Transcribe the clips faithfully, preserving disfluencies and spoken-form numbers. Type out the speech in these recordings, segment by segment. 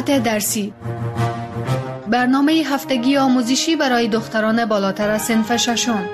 ساعت درسی، برنامه هفتگی آموزشی برای دختران بالاتر از صنف ششم.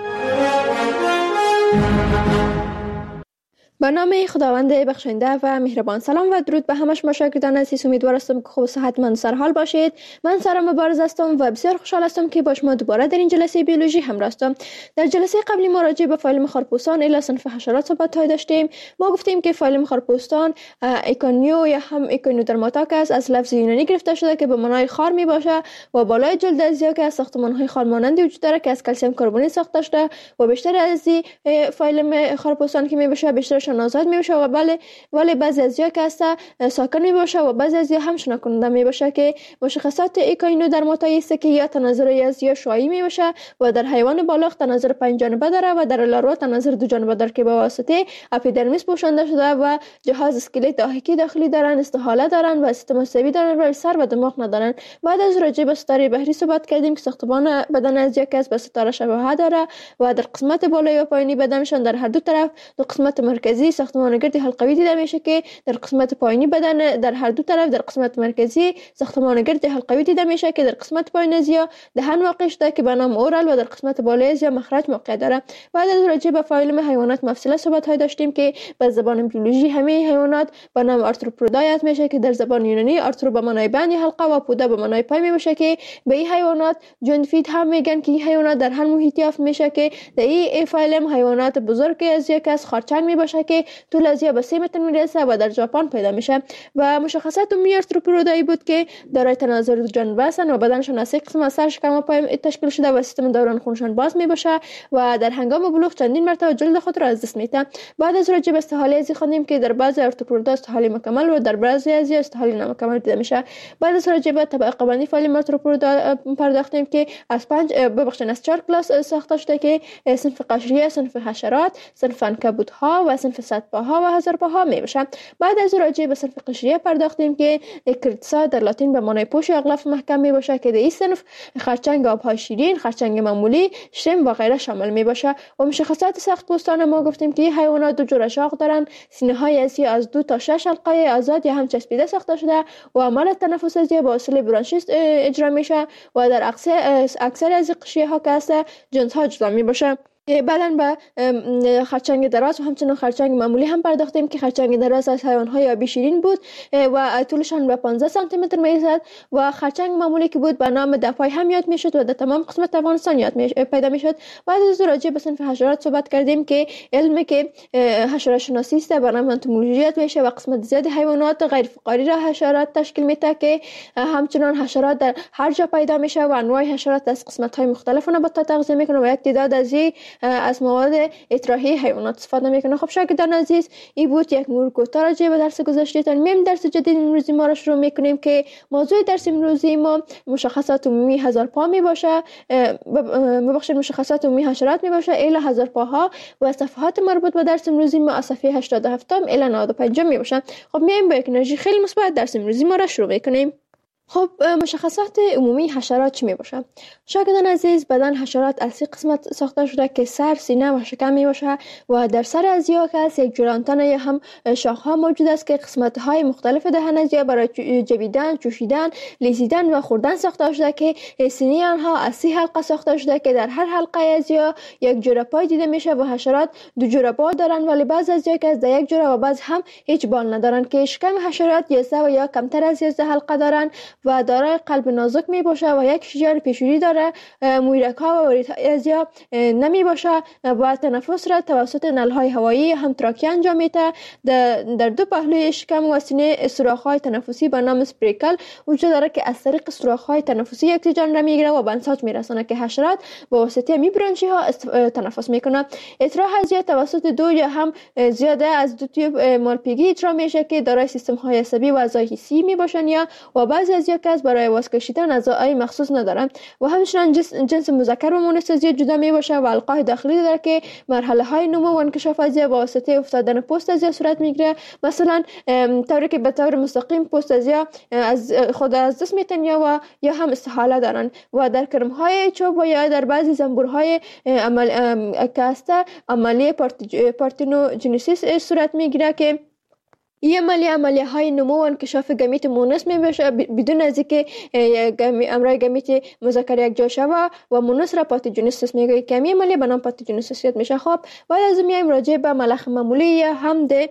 به نام خداوند بخشنده و مهربان. سلام و درود به همه شما شاگردان عزیز. امیدوار هستم که خوب و صحتمند و سرحال باشید. من سارا مبارز هستم و بسیار خوشحال هستم که با شما دوباره در این جلسه بیولوژی همراه هستم. در جلسه قبلی ما راجع به فایلم خارپوستان الی صنف حشرات صحبت داشتیم. ما گفتیم که فایلم خارپوستان ایکونیو یا هم ایکونیودرماتاکس از لفظ یونانی گرفته شده که به معنای خار می باشه و بالای جلد ازیا که از ساختمان‌های خار مانند وجود داره که از کلسیم کربونی ساخته شده و بیشتر از این فایلم خارپوستان که می باشه بیشترش آزاد می باشه و بله ولی بعضی ازیا که هست ساکن می باشه و بعضی ازیا هم شنا کننده می باشه که مشخصات ایکونیودرماتایی است که یا تناظر ازیا شویی می باشه و در حیوان بالغ تناظر پنج جانبه داره و در لاروا تناظر دو جانبه داره که به واسطه اپیدرمیس پوشانده شده و جهاز اسکلت داخلی داخلی دارن، استحاله دارن و سیستم عصبی دارن و سر و دماغ ندارن. بعد از راجع به ستاره بحری صحبت کردیم که ساختمان بدن ازیا که به ستاره شباهت داره و در قسمت بالایی و پایینی بدنشان در هر دو طرف دو قسمت مرکزی ساختمان گرد حلقوی دیده میشه که در قسمت پایینی بدن در هر دو طرف در قسمت مرکزی ساختمان گرد حلقوی دیده میشه که در قسمت پایین ازیا دهن واقع شده که به نام اورال و در قسمت بالای ازیا مخرج موقع داره. بعد از راجع به فایلم حیوانات مفصله صحبت های داشتیم که به زبان بیولوژی همه حیوانات به نام آرتروپودایت میشه که در زبان یونانی آرترو به معنای بند حلقه و پودا به معنای پای میشه که به این حیوانات جوندفید هم میگن که این حیوانات در هر محیطی یافت میشه که در این فایلم حیوانات بزرگ ازیا که از خرچنگ میباشه که طول ازیا به سه متر میرسه و در ژاپن پیدا میشه و مشخصات عمومی آرتروپودایی بود که دارای تناظر دو جانبه هستند و بدنشان از سه قسم از سر، شکم و پای تشکیل شده و سیستم دوران خونشان باز میباشه و در هنگام بلوغ چندین مرتبه جلد خود را از دست میده. بعد از راجع به استحاله ازی خوندیم که در بعضی آرتروپودا استحاله مکمل و در بعضی ازی استحاله نامکمل دیده میشه. بعد از راجع به طبقه بندی فایلم آرتروپودا پرداختیم که از پنج ببخشید از چهار کلاس ساخته شده که صنف قشریه، صنف حشرات، صنف عنکبوت‌ها و صنف صدپاها و هزارپاها می باشه. بعد از راجع به صنف قشریه پرداختیم که کریتسا در لاتین به معنای پوش یا غلاف محکم می باشه که در این صنف خرچنگ آبهای شیرین، خرچنگ معمولی، شرم و غیره شامل می باشه. و مشخصات سخت پوستان ما گفتیم که حیوانات دو جور اشاق دارن، سینه های ازی از دو تا شش حلقه آزاد یا هم چسبیده ساخته شده و عمل تنفس ازی با وسیله برانشیست اجرا میشه و در اکثر اکثر از قشریه ها که هست جنس ها جدا می باشه. بعداً به خرچنگ دراز و همچنین خرچنگ معمولی هم پرداختیم که خرچنگ دراز از حیوان‌های آبی شیرین بود و طولشان به پانزده سانتی متر میرسد و خرچنگ معمولی که بود به نام دپای هم یاد میشد و در تمام قسمت افغانستان یاد می پیدا میشد. بعد از راجع به صنف حشرات صحبت کردیم که علمی که حشرات شناسی است به نام انتومولوژی یاد میشه و قسمت زیاد حیوانات غیر فقاری را حشرات تشکیل میده که همچنین حشرات در هر جا پیدا میشه و انواع حشرات از قسمت‌های مختلف نباتات تغذیه میکنه و یک تعداد از از مواد اطراحی حیوانات استفاده میکنه. خب شاگردان عزیز، این بود یک مرور کوتاه راجع به درس گذشته. میم درس جدید امروزی ما را شروع میکنیم که موضوع درس امروزی ما مشخصات عمومی هزارپا می باشه، ببخشید مشخصات عمومی حشرات می باشه الی هزارپاها و صفحات مربوط به درس امروزی ما از صفحه هشتاد و هفت الی نود و پنج می باشه. خب میایم با یک انرژی خیلی مثبت درس امروزی ما را شروع میکنیم. خب مشخصات عمومی حشرات چی می باشه؟ شاگردان عزیز، بدن حشرات از سه قسمت ساخته شده که سر، سینه و شکم می باشه و در سر ازیا که از یک جلانتن یا هم شاخها موجود است که قسمت های مختلف دهن ازیا برای جویدن، چوشیدن، لیزیدن و خوردن ساخته شده که سینه آنها از سه حلقه ساخته شده که در هر حلقه ازیا یک جوره پای دیده میشه و حشرات دو جوره پا دارن ولی بعض ازیا که از در یک جوره و بعض هم هیچ بال ندارن که شکم حشرات یازده و یا کمتر از یازده حلقه دارن و دارای قلب نازک می باشه و یک شجر پیشوری داره. مویرک ها و وریدها ازیا نمی باشه و تنفس را توسط نلهای هوایی هم تراکی انجام میده. در دو پهلوی شکم و سینه سوراخ های تنفسی به نام اسپریکل وجود داره که از طریق سوراخ های تنفسی اکسیژن را میگیره و به انساج میرسونه که حشرات با واسطه می برانشی ها تنفس میکنه. اطراح ازیا توسط دو یا هم زیاده از دو تیوب مالپیگی اجرا میشه که دارای سیستم های عصبی و اعضای حسی می باشن یا و بعضی ازیا که برای واس کشیدن اعضای مخصوص ندارن و همچنین جنس, جنس مذکر و مؤنث ازیا جدا می باشه و القای داخلی داره که مرحله های نمو و انکشاف ازیا با واسطه افتادن پوست ازیا صورت میگیره. مثلا طوری که به طور مستقیم پوست ازیا از خود از دست میتن یا و یا هم استحاله دارن و در کرم های چوب و یا در بعضی زنبورهای عمل کاسته عملیه پارتینوجنسیس صورت میگیره که این عملیه عملیه های نمو و انکشاف گمیت مونس می باشه بدون از اینکه امرای گمیت مذکر یک جا شوه و مونس را پاتوژنیسیس میگه که این عملیه به نام پاتوژنیسیس میشه. خب بعد از میایم راجع به ملخ معمولی یا هم ده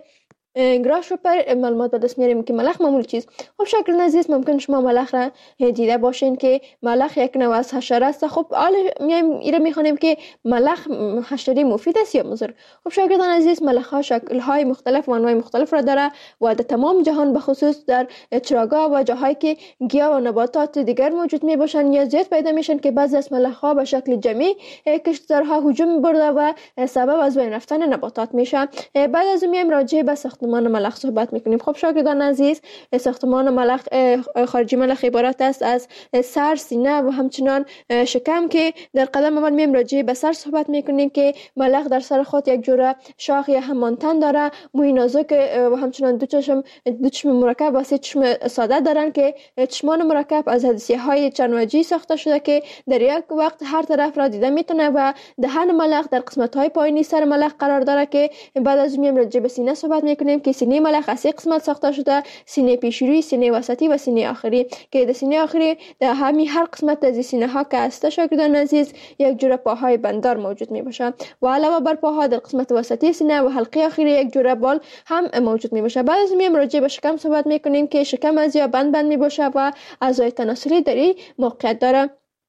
گراسشوپر معلومات به دست میاریم که ملخ معمولی چیست. خب شکر عزیز ممکن شما ملخ را دیده باشین که ملخ یک نوع از حشره است. خب حالا میایم ایره میخوانیم که ملخ حشره مفید است یا مضر. خب شاگردان عزیز ملخ ها شکل های مختلف و انواع مختلف را داره و در تمام جهان به خصوص در چراگاه و جاهایی که گیاه و نباتات دیگر موجود می باشن یا زیاد پیدا میشن که بعضی از ملخ ها به شکل جمعی کشتزارها هجوم برده و سبب از بین رفتن نباتات میشه. بعد از میایم راجع به ساختمان ملخ صحبت میکنیم. خب شاگردان عزیز ساختمان ملخ خارجی ملخ عبارت است از سر، سینه و همچنان شکم که در قدم اول میایم راجع به سر صحبت میکنیم که ملخ در سر خود یک جوره شاخ یا هم مانتن داره، موی نازک و همچنان دو چشم دو چشم مرکب و سه چشم ساده دارن که چشمان مرکب از حدثیه های چند وجهی ساخته شده که در یک وقت هر طرف را دیده میتونه و دهن ملخ در قسمت های پایینی سر ملخ قرار داره که بعد از میایم راجع به سینه صحبت میکنیم که سینه ملخ از سه قسمت ساخته شده: سینه پیشروی، سینه وسطی و سینه آخری که در سینه آخری در همین هر قسمت از سینه ها که است شاگردان عزیز یک جوره پاهای بندار موجود می باشه و علاوه بر پاها در قسمت وسطی سینه و حلقه آخری یک جوره بال هم موجود می باشه. بعد از میایم راجع به شکم صحبت میکنیم که شکم از یا بند بند می باشه و اعضای تناسلی در این موقعیت داره.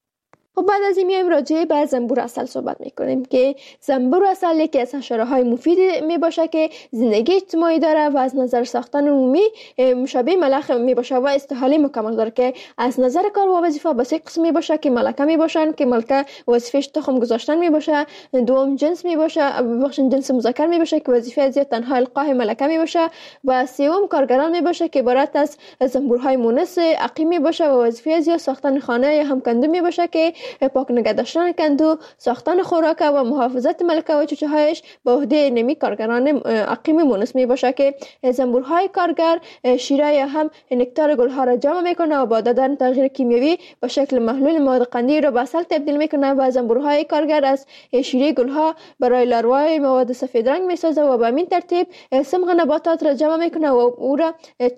و بعد از این میایم راجع به زنبور عسل صحبت میکنیم که زنبور عسل یکی از حشره های مفید می باشه که زندگی اجتماعی داره و از نظر ساختن عمومی مشابه ملخ می باشه و استحاله مکمل داره که از نظر کار و وظیفه به سه قسم می باشه که ملکه می باشن که ملکه وظیفش تخم گذاشتن می باشه، دوم جنس می باشه بخشن جنس مذکر می باشه که وظیفه از تنها القاء ملکه می باشه و سوم کارگران می باشه که عبارت از زنبورهای مونس عقیم می باشه و وظیفه از ساختن خانه یا هم کندو می باشه که پاک نگه داشتن کندو، ساختن خوراک و محافظت ملکه و چوچه هایش به عهده نمی کارگران عقیم مونس می باشه که زنبورهای کارگر شیره یا هم نکتار گلها را جمع میکنه و با دادن تغییر کیمیایی به شکل محلول مواد قندی را به عسل تبدیل میکنه و زنبورهای کارگر از شیره گلها برای لاروای مواد سفید رنگ میسازه و به همین ترتیب سمغ نباتات را جمع میکنه و او را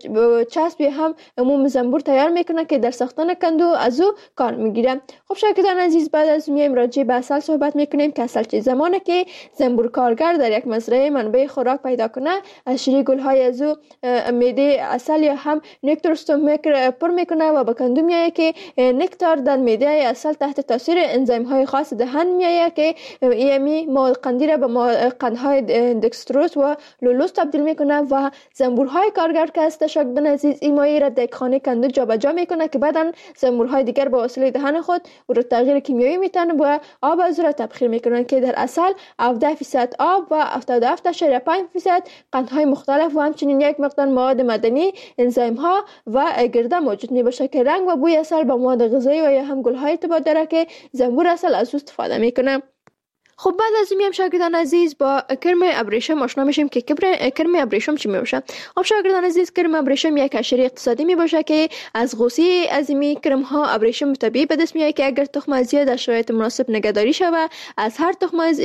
چسب هم عموم زنبور تیار میکنه که در ساختن کندو از او کار میگیره. خب شاگردان عزیز بعد از میایم راجع به عسل صحبت میکنیم که عسل چه زمانه که زنبور کارگر در یک مزرعه منبع خوراک پیدا کنه از شیره گلهای از او معده عسل یا هم نکتار استومک پر میکنه و به کندو میایه که نکتار در معده عسل تحت تاثیر انزیم های خاص دهن میایه که ایمی مواد قندی را به قندهای دکستروز و لولوز تبدیل میکنه و زنبورهای کارگر که است شاگردان عزیز این مایه را در خانه کندو جابجا میکنه که بعداً زنبورهای دیگر به وسیله دهن خود او را تغییر کیمیایی میتن و آب از را تبخیر میکنن که در عسل هفده درصد آب و هفتاد و هفت اشاریه پنج درصد قندهای مختلف و همچنین یک مقدار مواد معدنی، انزیم ها و گرده موجود می باشه که رنگ و بوی عسل با مواد غذایی و یا هم گل‌های ارتباط داره که زنبور عسل از او استفاده میکنه. خب بعد از این میام شاگردان عزیز با کرم ابریشم آشنا میشیم که کرم ابریشم چی میباشه. خب شاگردان عزیز کرم ابریشم یک حشره اقتصادی میباشه که از غوصه از این کرم ها ابریشم طبیعی به دست میاد که اگر تخم از در شرایط مناسب نگهداری شود از هر تخم از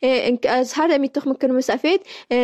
از هر می تخم کرم سفید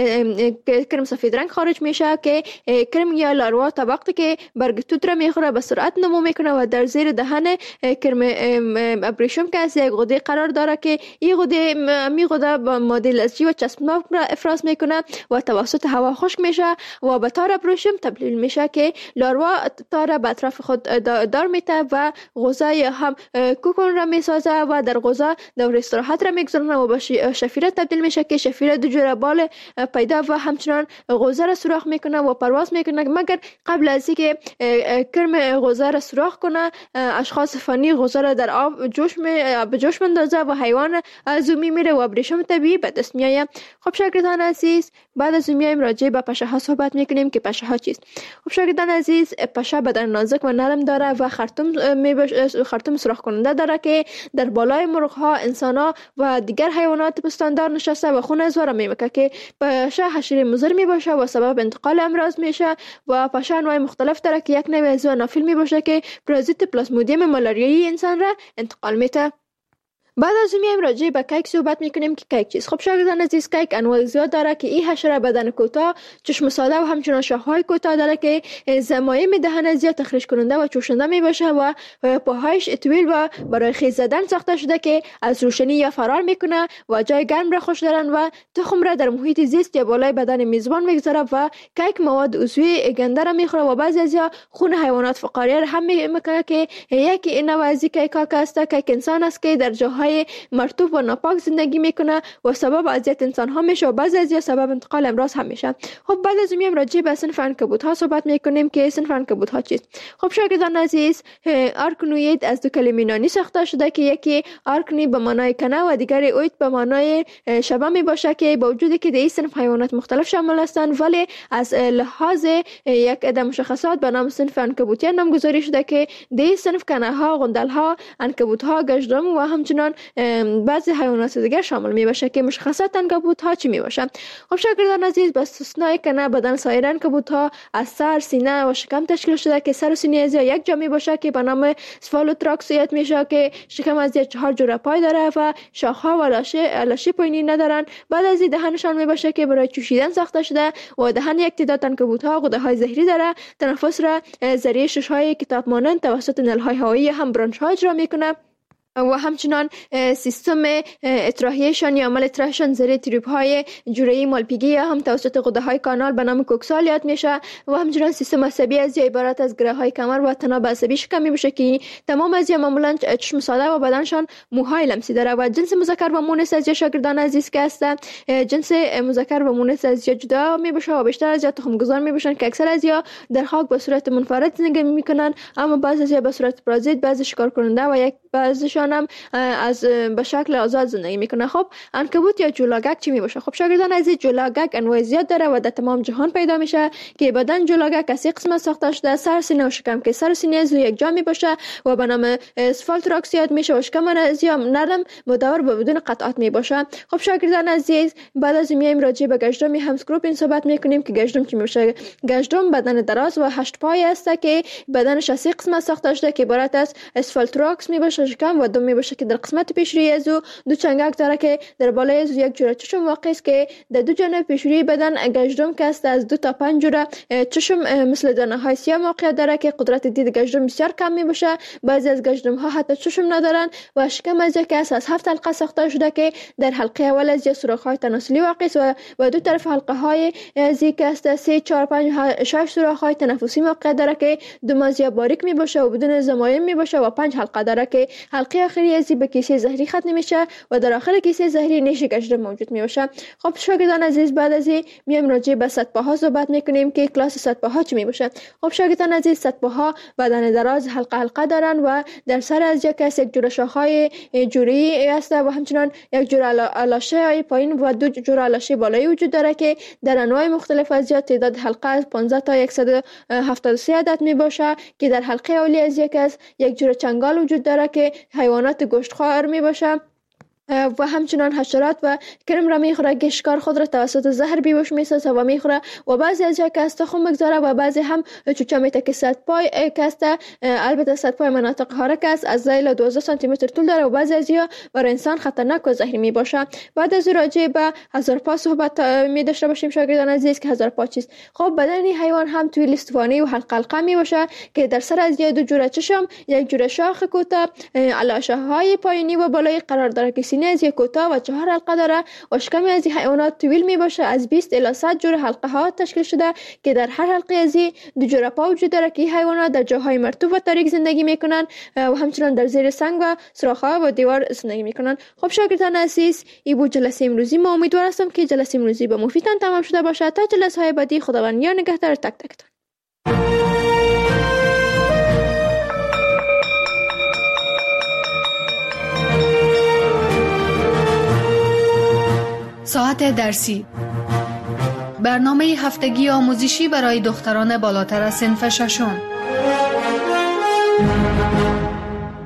کرم سفید رنگ خارج میشه که کرم یا لاروا تا وقتی که برگ توت را میخوره به سرعت نمو میکنه و در زیر دهن کرم ابریشم که از یک غده قرار داره که این غده می غده با ماده لزجی و چسبناک را افراز میکنه و توسط هوا خشک میشه و به تار ابریشم تبدیل میشه که لاروا تار به اطراف خود دار میته و غوزه یا هم کوکون را میسازه و در غوزه دور استراحت را میگذارونه و به شفیره تبدیل میشه که شفیره دو جوره بال پیدا و همچنان غوزه را سوراخ میکنه و پرواز میکنه. مگر قبل از اینکه کرم غوزه را سوراخ کنه اشخاص فنی غوزه را در آب جوش می به جوش مندازه و حیوان از او میره و ابریشم طبیعی به دست میآید. خب شاگردان عزیز بعد از این میایم راجع به پشه ها صحبت میکنیم که پشه ها چیست. خب شاگردان عزیز پشه بدن نازک و نرم داره و خرطوم میبش... خرطوم سوراخ کننده داره که در بالای مرغ ها، انسان ها و دیگر حیوانات پستاندار نشسته و خون از واره میمکه که پشه حشره مضر میباشه و سبب انتقال امراض میشه و پشه انواع مختلف داره که یک نوع از آنافیل میباشه که پرازیت پلاسمودیم مالاریایی انسان را انتقال میده. بعد از اون میایم راجع به کیک صحبت میکنیم که کیک چیست. خب شاگردان عزیز، کیک انواع زیاد داره که این حشره بدن کوتاه، چشم ساده و همچنین شاخه‌های کوتاه داره که زمایم دهن زیاد تخریش کننده و چوشنده میباشه و پاهایش طویل و برای خیز زدن ساخته شده که از روشنی یا فرار میکنه و جای گرم را خوش دارن و تخم را در محیط زیست یا بالای بدن میزبان میگذاره و کیک مواد عضوی گنده را میخوره و بعضی از یا خون حیوانات فقاریه را هم میکنه که یکی این نوع از کیک ها که است کیک انسان است که در جاهای مرطوب و ناپاک زندگی میکنه و سبب اذیت انسان ها میشه و بعضی از یا سبب انتقال امراض هم میشه. خب بعد از میام راجع به صنف عنکبوت ها صحبت میکنیم که صنف عنکبوت ها چیست. خب شاگردان عزیز، آرکنوید از دو کلمه یونانی ساخته شده که یکی آرکنی به معنای کنه و دیگری اوید به معنای شبه می باشه که با وجودی که در این صنف حیوانات مختلف شامل هستند ولی از لحاظ یک عده مشخصات به نام صنف عنکبوتی نامگذاری شده که در این صنف کنه ها، غندل ها، عنکبوت ها، گژدهم و همچنان بعضی حیوانات دیگر شامل می باشه که مشخصات عنکبوت ها چی می باشه. خب شاگردان عزیز، به استثنای کنه بدن سایر عنکبوت ها از سر، سینه و شکم تشکیل شده که سر و سینه از یک جا می باشه که به نام سفالوتراکسیت میشه که شکم از چهار جوره پای داره و شاخه و لاشه لاشه پایینی ندارن. بعد از این دهنشان می باشه که برای چوشیدن ساخته شده و دهن یک تعداد عنکبوت ها غده های زهری داره. تنفس را ذریعه شش های کتاب مانند توسط نل های هوایی هم برانش ها اجرا میکنه و همچنان سیستم اطراحیشان یا عمل اطراحشان زیر تریپ های جوره مالپیگی یا هم توسط غده های کانال به نام کوکسال یاد میشه و همچنان سیستم عصبی از عبارت از گره های کمر و تناب عصبی شکم میشه که تمام از معمولا چشم ساده و بدنشان موهای لمسی داره و جنس مذکر و مؤنث از شاگردان عزیز که است جنس مذکر و مؤنث از جدا میباشه و بیشتر از تخم گذار میباشن که اکثر از یا در خاک به صورت منفرد زندگی میکنن، اما بعضی از به صورت پارازیت، بعضی شکار کننده و یک بعضیشان هم از به شکل آزاد زندگی میکنه. خب عنکبوت یا جولاگک چی میباشه؟ خب شاگردان عزیز، جولاگک انواع زیاد داره و در تمام جهان پیدا میشه که بدن جولاگک از قسمت ساخته شده: سر، سینه و شکم که سر و سینه از یک جا میباشه و به نام اسفالتراکسیات میشه و شکم از یا نرم مدور و بدون قطعات میباشه. خب شاگردان عزیز، بعد از میایم راجع به گژدهم همسکروپ این صحبت میکنیم که گژدهم چی میشه. گژدهم بدن دراز و هشت پای است که بدنش از قسمت ساخته شده که عبارت از اسفالتراکس میباشه شکم و دم میباشه که در قسمت پیشروی از او دو چنگک داره که در بالای از یک جوره چشم واقع است که در دو جانب پیشروی بدن گژدهم که است از دو تا پنج جوره چشم مثل دانه های سیاه موقعیت داره که قدرت دید گژدهم بسیار کم میباشه. بعضی از گژدهم ها حتی چشم ندارن و شکم از یک است از هفت حلقه ساخته شده که در حلقه اول از یک سوراخ های تناسلی واقع است و و دو طرف حلقه های از یک است سه چهار پنج شش سوراخ های تنفسی موقعیت داره که دو مازیا باریک میباشه و بدون زمایم میباشه و پنج حلقه داره که حلقه آخری از به کیسه زهری ختم میشه و در آخر کیسه زهری نیش گژدهم موجود میباشه. خب شاگردان عزیز، بعد از این میایم راجع به صدپاها صحبت میکنیم که کلاس صدپاها چی میباشه. خب شاگردان عزیز، صدپاها بدن دراز حلقه حلقه دارن و در سر از یک کس یک جوره شاخهای جوری است و همچنان یک جوره لاشه پایین و دو جوره لاشه بالایی وجود داره که در انواع مختلف از یا تعداد حلقه از پانزده تا صد و هفتاد و سه عدد میباشه که در حلقه اولی از یک از یک جوره چنگال وجود داره که حیوانات گوشتخوار می باشه و همچنان حشرات و کرم را میخوره که شکار خود را توسط زهر بیهوش میسازه و میخوره و بعضی از جا که است تخم بگذاره و بعضی هم چوچه میته که صدپای که است. البته صدپای مناطق حارک است، از زیل دوازده سانتی متر طول داره و بعضی از جا برای انسان خطرناک و زهری می باشه. بعد از راجع به هزارپا صحبت می داشته باشیم شاگردان عزیز که هزارپا چیست. خب بدن حیوان هم طویل استوانه و حلقه حلقه می باشه که در سر از دو جوره چشم، یک جوره شاخ کوتاه، علاشه های پایینی و بالایی قرار داره که سینه از یک کوتاه و چهار حلقه داره و شکم از حیوانات طویل می باشه از بیست الی صد جوره حلقه ها تشکیل شده که در هر حلقه از دو جوره پا وجود داره که حیوانات در جاهای مرطوب و تاریک زندگی میکنن و همچنان در زیر سنگ و سوراخ‌ها و دیوار زندگی میکنن. خب شاگردان عزیز، این بود جلسه امروزی. ما امیدوار هستم که جلسه امروزی به مفیدتان تمام شده باشه. تا جلسه های بعدی، خداوند یار نگهدار تک تکتان. ساعت درسی، برنامه هفتگی آموزشی برای دختران بالاتر از صنف ششم.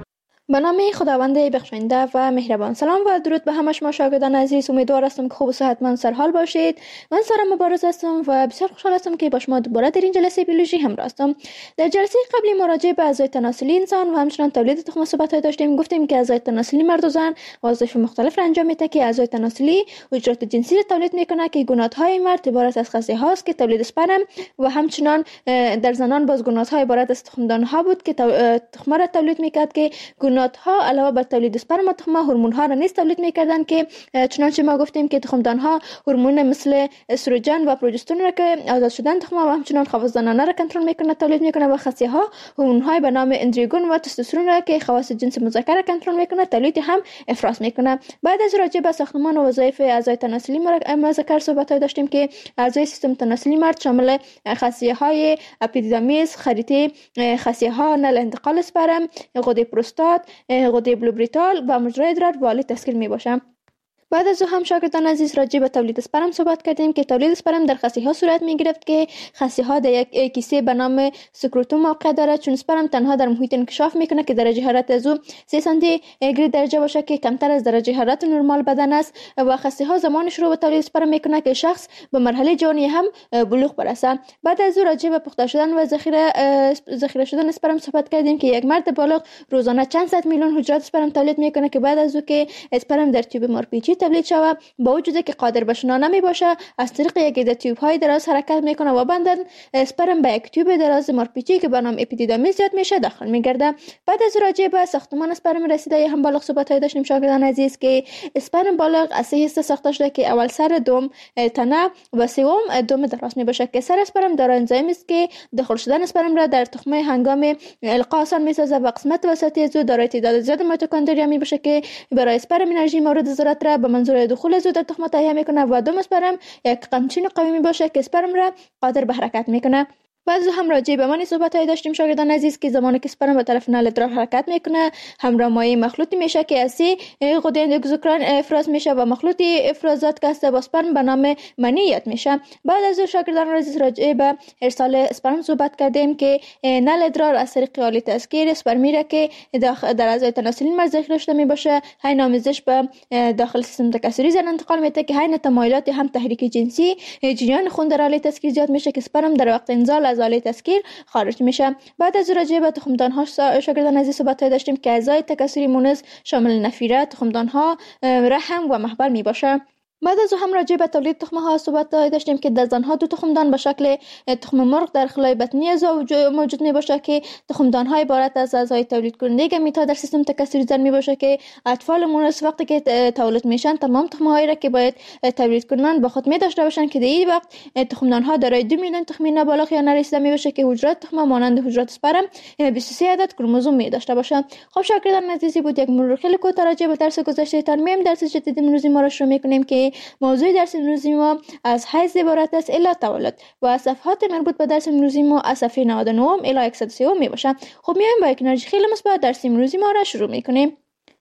به نام خداوند بخشنده و مهربان. سلام و درود به همه شما شاگردان عزیز. امیدوار هستم که خوب و صحتمند سرحال باشید. من سارا مبارز هستم و بسیار خوشحال هستم که با شما دوباره در این جلسه بیولوژی همراه هستم. در جلسه قبلی مراجعه به اعضای تناسلی انسان و همچنین تولید تخم صحبت داشتیم. گفتیم که اعضای تناسلی مرد و زن وظایف مختلف را انجام میده که اعضای تناسلی حجرات جنسی را تولید میکنه که گونات‌های مرد عبارت از خصیه هاست که تولید اسپرم و همچنین در زنان باز گونات‌ها عبارت از تخمدان‌ها بود که تخم را تولید میکرد که ها علاوه بر تولید اسپرم و تخم هورمون ها را نیز تولید میکردن که چنانچه ما گفتیم که تخمدان ها هورمون مثل استروژن و پروژسترون را که آزاد شدن تخم و همچنین خواص را کنترل میکنه تولید میکنه و خصیه ها هورمون های به نام اندروژن و تستوسترون را که خواص جنس مذکر را کنترل میکنه تولید هم افراز میکنه. بعد از راجع به ساختمان و وظایف اعضای تناسلی مذکر صحبت داشتیم که اعضای سیستم تناسلی مرد شامل خصیه های اپیدیدامیس، خریطه خصیه ها نل انتقال اسپرم، غده پروستات، غده بلوبریتال و مجرای ادرار والی تشکیل می باشند. بعد از او هم شاگردان عزیز راجع به تولید اسپرم صحبت کردیم که تولید اسپرم در خصیه ها صورت می گرفت که خصیه ها در یک کیسه به نام سکروتوم موقع دارد، چون اسپرم تنها در محیط انکشاف میکنه که درجه حرارت از او سه سانتی گراد درجه باشه که کمتر از درجه حرارت نرمال بدن است و خصیه ها زمان شروع به تولید اسپرم میکنه که شخص به مرحله جوانی هم بلوغ برسه. بعد از او راجع به پخته شدن و ذخیره ذخیره شدن اسپرم صحبت کردیم که یک مرد بالغ روزانه چند صد میلیون حجرات اسپرم تولید میکنه که بعد از او که اسپرم در تیوب مارپیچی تولید شود با وجودی که قادر به شنا نمی باشه از طریق یک عده تیوب های دراز حرکت میکنه و بعداً اسپرم به یک تیوب دراز مارپیچی که به نام اپیدیدامیس زیاد میشه داخل میگرده. بعد از راجع به ساختمان اسپرم رسیده هم بالغ صحبت های داشتیم شاگردان عزیز که اسپرم بالغ از سه حصه ساخته شده که اول سر، دوم تنه و سوم دم دراز می باشه که سر اسپرم دارای انزیم است که داخل شدن اسپرم را در تخمه هنگام القا آسان میسازه و قسمت وسطی از او دارای تعداد زیاد میتوکندریا می باشه که برای اسپرم انرژی مورد ضرورت را به منظور دخول از او در تخم تهیه میکنه و دم اسپرم یک قمچین قوی می باشه که اسپرم را قادر به حرکت میکنه. بعد هم راجع به معنی صحبت های داشتیم شاگردان عزیز که زمانی که اسپرم به طرف نل ادرار حرکت میکنه همراه مایع مخلوطی میشه که از سه غده اندوکراین افراز میشه و مخلوط افرازات که با اسپرم به نام منی یاد میشه. بعد از شاگردان عزیز راجع به ارسال اسپرم صحبت کردیم که نل ادرار از طریق آله تسکیر اسپرمی را که در اعضای تناسلی مرد ذخیره شده می باشه حین آمیزش به داخل سیستم تکثری زن انتقال میده که حین تمایلات هم تحریک جنسی جریان خون در آله تسکیر زیاد میشه که اسپرم در وقت انزال از آله تسکیر خارج میشه. بعد از راجع به تخمدان ها شاگردان عزیز صحبت داشتیم که اعضای تکثری مونس شامل نفیره، تخمدان ها، رحم و محبل می باشه. بعد از هم راجع به تولید تخم ها صحبت داشتیم که در زنها دو تخمدان به شکل تخم مرغ در خلای بطنی از موجود می باشه که تخمدان های عبارت از اعضای تولید کننده گمیت در سیستم تکثری زن می باشه که اطفال مونس وقتی که تولد میشن تمام تخم هایی را که باید تولید کنن با خود می داشته باشن که در این وقت تخمدان ها دارای دو میلیون تخمین نابالغ یا نرسیده می باشه که حجرات تخم مانند حجرات اسپرم بیست و سه عدد کروموزوم می داشته باشه. خب شاگردان عزیزی بود یک مرور خیلی کوتاه راجع به درس گذشته تان میم درس جدید امروزی ما را شروع میکنیم که موضوع درس امروزی ما از حیض عبارت است الی تولد و از صفحات مربوط به درس امروزی ما از صفحه نود و نه الی صد و سه می باشه. خب میایم با یک انرژی خیلی مثبت درس امروزی ما را شروع میکنیم.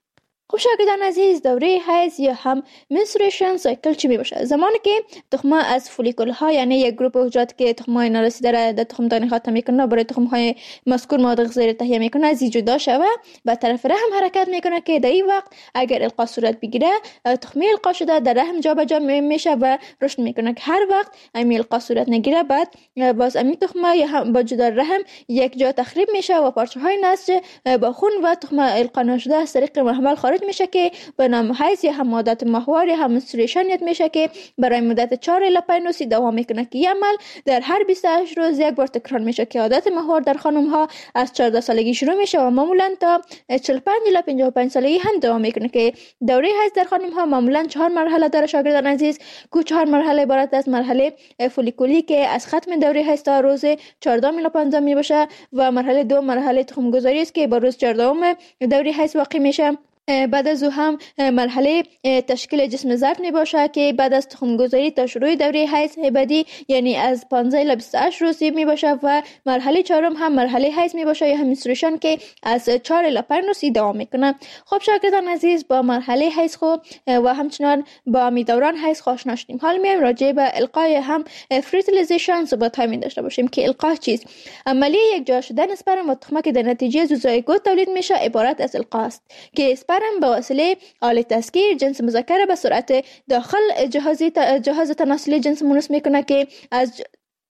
خب شاگردان عزیز دوره حیض یا هم منسترویشن سایکل چی می باشه؟ زمانی که تخم از فولیکول ها یعنی یک گروپ حجرات که تخم های نارسیده را در تخمدان خاتم میکنه برای تخم های مذکور مواد غذایی تهیه میکنه از جدا شوه و طرف رحم حرکت میکنه که در این وقت اگر القا صورت بگیره تخم القا شده در رحم جابجا میشه و رشد میکنه که هر وقت امی القا صورت نگیره بعد باز امی تخم یا هم با جدا رحم یک جا تخریب میشه و پارچه های نسج با خون و تخم القا نشده از طریق محمل خارج میشه که به نام حیض یا هم عادت ماهوار یا هم منسترویشن یاد میشه که برای مدت چهار الی پنج روز دوام میکنه که این عمل در هر بیست و هشت روز یک بار تکرار میشه که عادت ماهوار در خانم ها از چهارده سالگی شروع میشه و معمولا تا چهل و پنج الی پنجاه و پنج سالگی هم دوام میکنه که دوره حیض در خانم ها معمولا چهار مرحله داره شاگردان عزیز که چهار مرحله عبارت از مرحله فولیکولی که از ختم دوره حیض تا روز چهارده الی پانزده می باشه و مرحله دو مرحله تخم گذاری است که با روز چهارده دوره حیض واقع میشه بعد از او هم مرحله تشکیل جسم زرد می باشه که بعد از تخم گذاری تا شروع دوره حیض ابدی یعنی از پانزده الی بیست و هشت روز می باشه و مرحله چهارم هم مرحله حیض می باشه یا هم منسترویشن که از چهار الی پنج روز دوام میکنه. خب شاگردان عزیز، با مرحله حیض خو و همچنان با می دوران حیض آشنا شدیم. حال میایم راجع به القای هم فرتیلیزیشن صحبت های داشته باشیم که القا چیست؟ عملیه یک جا شدن اسپرم و تخمه که در نتیجه زوزایگوت تولید میشه عبارت از القا است که اسپرم به وسیله آله تسکیر جنس مذکر به سرعت داخل جهازی جهاز تناسلی جنس مونس میکنه که از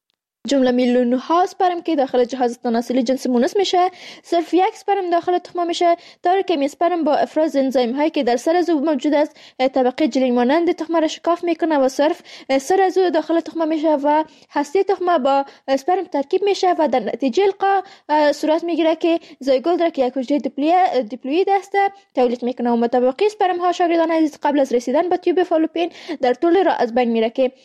جمله میلیون ها اسپرم که داخل جهاز تناسلی جنس مونس میشه صرف یک اسپرم داخل تخمه میشه. داره که اسپرم با افراز انزیم هایی که در سر از او موجود است طبقه جلی مانند تخمه را شکاف میکنه و صرف سر از او داخل تخمه میشه و هسته تخمه با اسپرم ترکیب میشه و در نتیجه القا صورت میگیره که زایگوت را که یک حجره دیپلوید است تولید میکنه و متبقی اسپرم ها شاگردان عزیز قبل از رسیدن به تیوب فالوپین در طول راه از بین میره که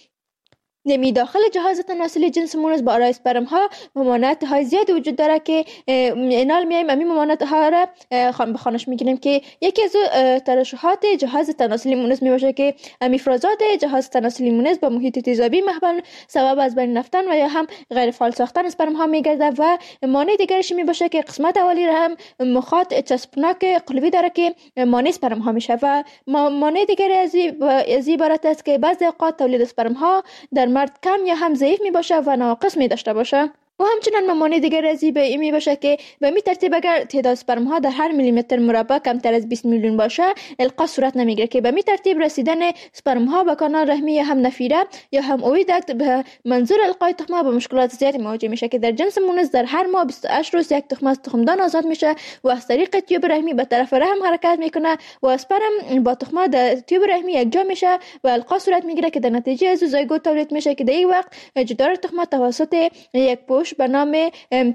نمی داخل جهاز تناسلی جنس مونس با آرای اسپرم ها ممانعت های زیاد وجود داره که اینال میایم امی ممانعت ها را خان بخانش میگیریم که یکی از ترشحات جهاز تناسلی مونس می باشه که افرازات جهاز تناسلی مونس با محیط تیزابی محبن سبب از بین رفتن و یا هم غیر فعال ساختن اسپرم ها میگرده و مانع دیگرش می باشه که قسمت اولی را هم مخاط چسبناک قلبی داره که مانع اسپرم ها میشه و مانع دیگری از عبارت است که بعضی اوقات تولید اسپرم ها در مرد کم یا هم ضعیف می باشه و ناقص می داشته باشه. و همچنان ممانع دیگر از این به می باشه که به می ترتیب اگر تعداد اسپرم ها در هر میلیمتر مربع کمتر از بیست میلیون باشه القا صورت نمیگیره که به می ترتیب رسیدن اسپرم ها به کانال رحمی یا هم نفیره یا هم اویدکت به منظور القای تخمه به مشکلات زیادی مواجه میشه که در جنس مونس در هر ماه بیست و هشت روز یک تخمه از تخمدان آزاد میشه و از طریق تیوب رحمی به طرف رحم حرکت میکنه و اسپرم با تخمه در تیوب رحمی یکجا میشه و القا صورت میگیره که در نتیجه از زایگوت تولید میشه که در این وقت جدار تخمه توسط یک پوش به نام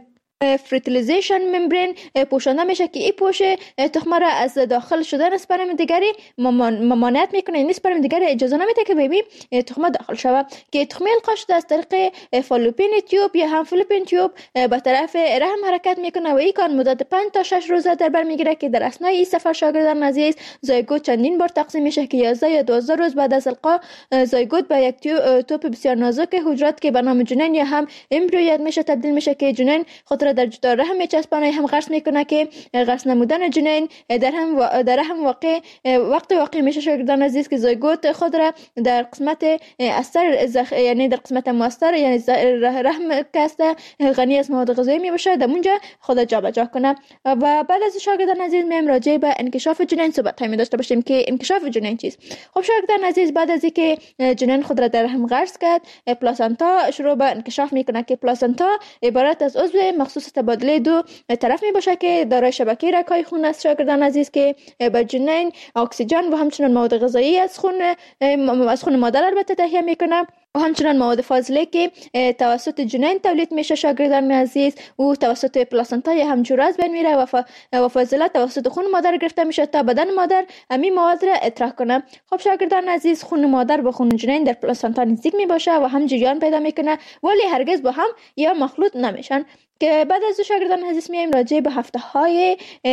فرتیلیزیشن ممبرین پوشانده میشه که این پوش تخمه را از داخل شدن اسپرم دیگری ممانعت میکنه. این اسپرم دیگری اجازه نمیده که ببین تخمه داخل شود که تخمه القا شده از طریق فالوپین تیوب یا هم فالوپین تیوب به طرف رحم حرکت میکنه و این کار مدت پنج تا شش روزه در بر میگیره که در اثنای این سفر شاگردان عزیز زایگوت چندین بار تقسیم میشه که یازده یا دوازده روز بعد از القا زایگوت به یک توپ بسیار نازک حجرات که به نام جنین یا هم امبریو میشه تبدیل میشه که جنین خود را در جدار رحم میچسبانه هم غرس میکنه که غرس نمودن جنین در هم و... در هم واقع وقت واقع میشه شاگردان عزیز که زایگوت خود را در قسمت اثر زخ... یعنی در قسمت مؤثر یعنی رحم کاسته غنی از مواد غذایی میباشه در اونجا خود جابجا کنه. و بعد از شاگردان عزیز میم راجع به انکشاف جنین صحبت می داشته باشیم که انکشاف جنین چیست. خب شاگردان عزیز بعد از اینکه جنین خود را در رحم غرس کرد پلاسنتا شروع به انکشاف میکنه که پلاسنتا عبارت از عضو مخصوص تبادله دو طرف می باشه که دارای شبکه رگ‌های خون است شاگردان عزیز که به جنین اکسیژن و همچنین مواد غذایی از خون از خون مادر البته تهیه میکنه و همچنان مواد فاضله که توسط جنین تولید میشه شاگردان عزیز و توسط پلاسنتا یا هم جوراز بین میره و, ف... و فاضله توسط خون مادر گرفته میشه تا بدن مادر امی مواد را اطراح کنه. خب شاگردان عزیز خون مادر و خون جنین در پلاسنتا نزدیک می باشه و هم جریان پیدا میکنه ولی هرگز با هم یا مخلوط نمیشن که بعد از شاگردان عزیز میایم راجع به هفته های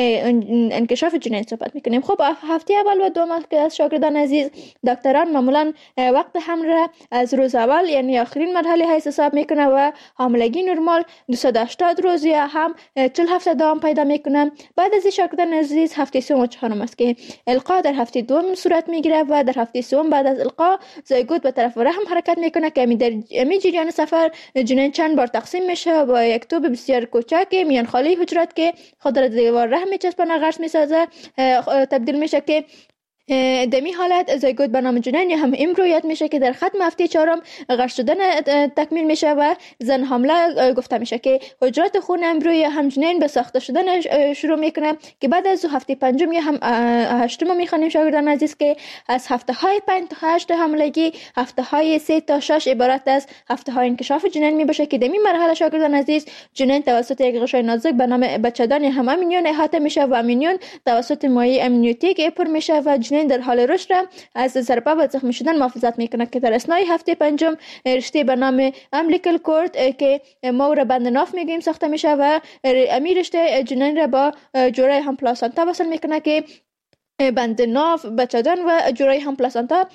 انکشاف جنین صحبت میکنیم. خب هفته اول و دوم که از شاگردان عزیز دکتران معمولا وقت حمل را از روز اول یعنی آخرین مرحله حیض حساب میکنه و حاملگی نرمال دویست و هشتاد روز یا هم چهل هفته دوام پیدا میکنه. بعد از شاگردان عزیز هفته سوم و چهارم است که القا در هفته دوم صورت میگیره و در هفته سوم بعد از القا زایگوت به طرف رحم حرکت میکنه که امی در امی جریان سفر جنین چند بار تقسیم میشه و با یک توپ بسیار کوچک میان خالی حجرات که خود را دیوار رحم میچسبانه غرس میسازه تبدیل میشه که دمی حالت زایگوت به نام جنین یا هم امبریو میشه که در ختم هفته چهارم غرس شدن تکمیل میشه و زن حامله گفته میشه که حجرات خون امبریو هم جنین به ساخته شدن شروع میکنه که بعد از هفته پنجم یا هم هشتم میخوانیم شاگردان عزیز که از هفته های پنج تا هشت حاملگی هفته های سه تا شش عبارت از هفته های انکشاف جنین میباشه که دمی مرحله شاگردان عزیز جنین توسط یک غشای نازک به نام بچه‌دان یا هم امینیون احاطه میشه و امینیون توسط مایع امنیوتیک پر میشه و در حال رشد از ضربه و زخمی شدن محافظت میکنه که در اثنای هفته پنجم رشته به نام امبلیکال کورد که ما را بند ناف میگیم ساخته میشه و امیر رشته جنین را با جوره هم پلاسنتا وصل میکنه که بند ناف، بچادن و جورای هم پلاسانتا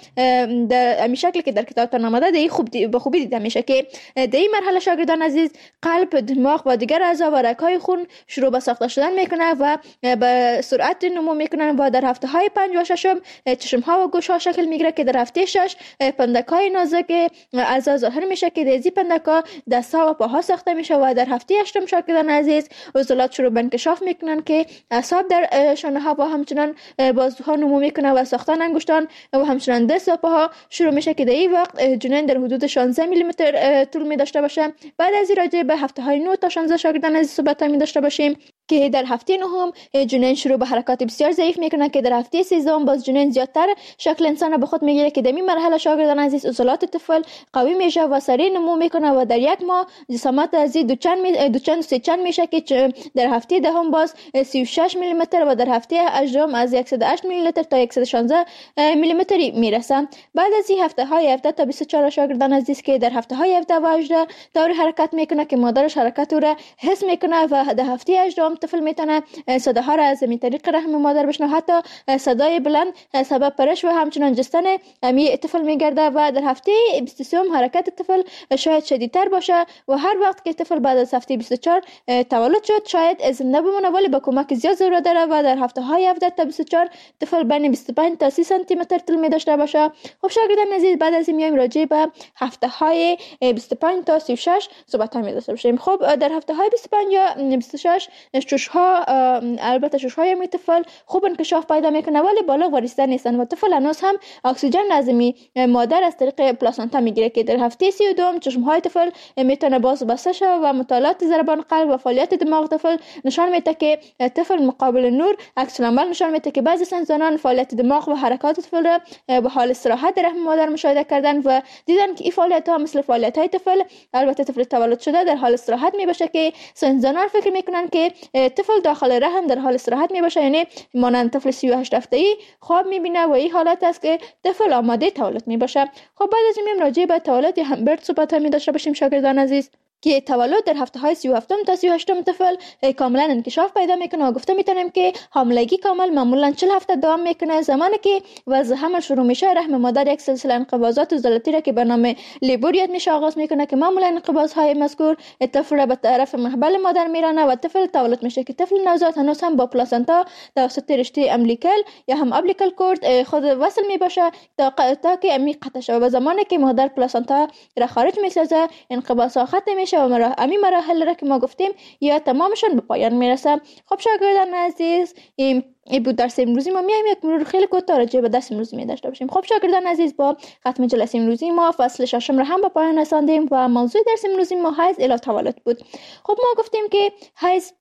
در امی شکل که در کتابتان آمده دی خوب دی به خوبی دیده میشه که در این مرحله شاگردان عزیز قلب، دماغ و دیگر اعضا و رگ‌های خون شروع به ساخته شدن میکنه و به سرعت نمو میکنن و در هفته های پنج و ششم چشم ها و گوش ها شکل میگیره که در هفته شش پندک های نازک اعضا ظاهر میشه که در پندک ها دست ها و پاها ساخته میشه و در هفته هشتم شاگردان عزیز عضلات شروع به انکشاف میکنن که اعصاب در شانه ها و همچنان بازوها نمو میکنه و ساختن انگشتان و همچنان دست و پاها شروع میشه که در این وقت جنین در حدود شانزده میلی متر طول می داشته باشه. بعد از این راجع به هفته های نه تا شانزده شاگردان عزیز صحبت می داشته باشیم که در هفته نهم جنین شروع به حرکات بسیار ضعیف میکنه که در هفته سیزدهم باز جنین زیادتر شکل انسان به خود میگیره که در این مرحله شاگردان عزیز عضلات طفل قوی میشه و سریع نمو میکنه و در یک ماه جسامت از دو چند می دو چند سه چند میشه که در هفته دهم باز سی و شش میلی متر و در هفته هجدهم از صد و هشت میلی متر تا صد و شانزده میلی متر میرسه. بعد از این هفته های هفده تا بیست و چهار شاگردان عزیز که در هفته های هفده و هجده طور حرکت میکنه که مادرش حرکت او را حس میکنه و در هفته هجدهم طفل میتونه صداها را از زمین طریق رحم مادر بشنوه، حتی صدای بلند سبب پرش و همچنان جستن امی طفل میگرده و در هفته بیست و سه حرکت طفل شاید شدیدتر باشه و هر وقت که طفل بعد از هفته بیست و چهار تولد شد شاید زنده بمونه ولی با کمک زیاد ضرورت داره و در هفته های هفده تا بیست و چهار طفل بین بیست و پنج تا سی سانتی متر طول می داشته باشه. خب شاگردان عزیز بعد از این میایم راجع به هفته های بیست و پنج تا سی و شش صحبت می داشته باشیم. خب در هفته های بیست و پنج یا بیست و شش شش ها البته شش های می طفل خوب انکشاف پیدا میکنه ولی بالا و ریسته نیستن و طفل هنوز هم اکسیژن لازمی مادر از طریق پلاسنتا میگیره که در هفته سی و دو چشم های طفل میتونه باز بسته شه و مطالعات ضربان قلب و فعالیت دماغ طفل نشان میده که طفل مقابل نور عکس العمل نشان میده که بعضی سنجانان فعالیت دماغ و حرکات طفل را به حال استراحت در رحم مادر مشاهده کردن و دیدن که این فعالیت ها مثل فعالیت های طفل البته طفل تولد شده در حال استراحت می باشه که سنجانان فکر میکنن که طفل داخل رحم در حال استراحت می باشه، یعنی مانند طفل سی و هشت هفته‌ای خواب میبینه و این حالت است که طفل آماده تولد می باشه. خب بعد از این راجع به تولد یا همبرد صحبت می داشته باشیم شاگردان عزیز که تولد در هفته های سی و هفتم تا سی و هشتم طفل کاملا انکشاف پیدا میکنه و گفته میتونیم که حاملگی کامل معمولا چهل هفته دوام میکنه. زمانی که وضع حمل شروع میشه رحم مادر یک سلسله انقباضات عضلاتی را که به نام لیبوریت میشه آغاز میکنه که معمولا انقباض های مذکور طفل را به طرف محبل مادر میرانه و طفل تولد میشه که طفل نوزاد هنوز هم با پلاسنتا توسط رشته امبلیکال یا هم ابلیکال کورد خود وصل میباشه تا تا که عمیق قطع شه و زمانی که مادر پلاسنتا را خارج میسازه انقباض ها ختم میشه و مرا امی مراحل را که ما گفتیم یا تمامشون به پایان میرسه. خب شاگردان عزیز این ای بود درس امروزی ما. میایم یک مرور خیلی کوتاه راجع به درس امروزی می داشته باشیم. خب شاگردان عزیز با ختم جلسه امروزی ما فصل ششم را هم به پایان رساندیم و موضوع درس امروزی ما حیض الی تولد بود. خب ما گفتیم که حیض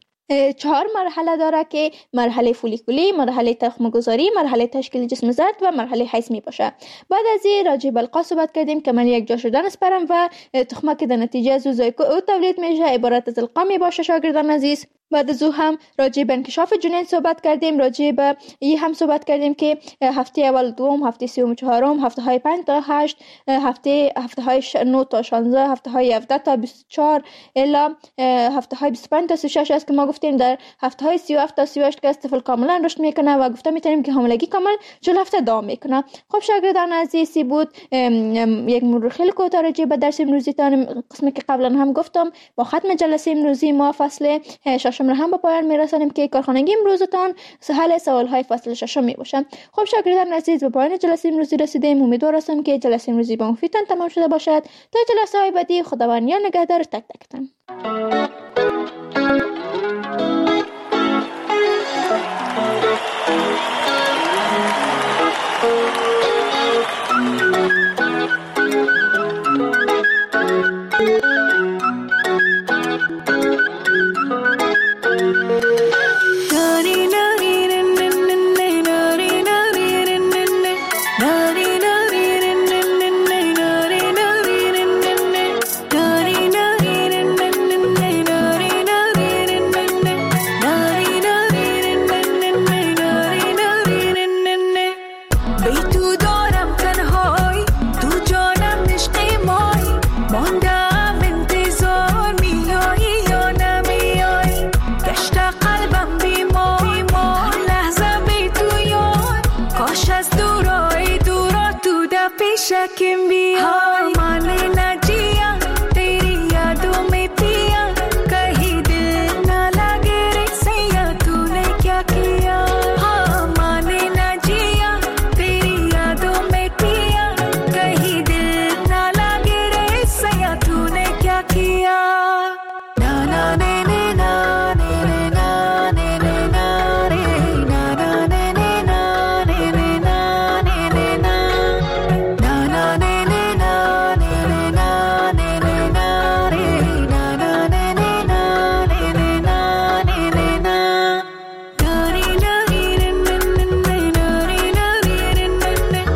چهار مرحله داره که مرحله فولیکولی، مرحله تخم گذاری، مرحله تشکیل جسم زرد و مرحله حیض می باشه. بعد از این راجع به القا صحبت کردیم که من یک جا شدن اسپرم و تخمه که در نتیجه از زوزای او تولید میشه عبارت از القا می باشه شاگردان عزیز. بعد از او هم راجع به انکشاف جنین صحبت کردیم، راجع به این هم صحبت کردیم که هفته اول دوم، هفته سوم و چهارم، هفته های پنج تا هشت، هفته هفته های نه تا شانزده، هفته های هفده تا بیست و چهار الی هفته های بیست و پنج تا سی و شش است که ما گفتیم در هفته های سی و هفت تا سی و هشت که طفل کاملا رشد میکنه و گفته میتونیم که حاملگی کامل چهل هفته دوام میکنه. خب شاگردان عزیزی بود یک مرور خیلی کوتاه راجع به درس امروزی تان قسمی که قبلا هم گفتم. با ختم جلسه امروزی ما فصل ششم را هم به پایان میرسانیم که کارخانگی امروزتان حل سوال های فصل ششم می باشه. خب شاگردان عزیز به پایان جلسه امروزی رسیدیم. امیدوار هستم که جلسه امروزی با مفیدتان تمام شده باشد. تا جلسه های بعدی خداوند نگهدار تک تکتان. شکیم بیا مانی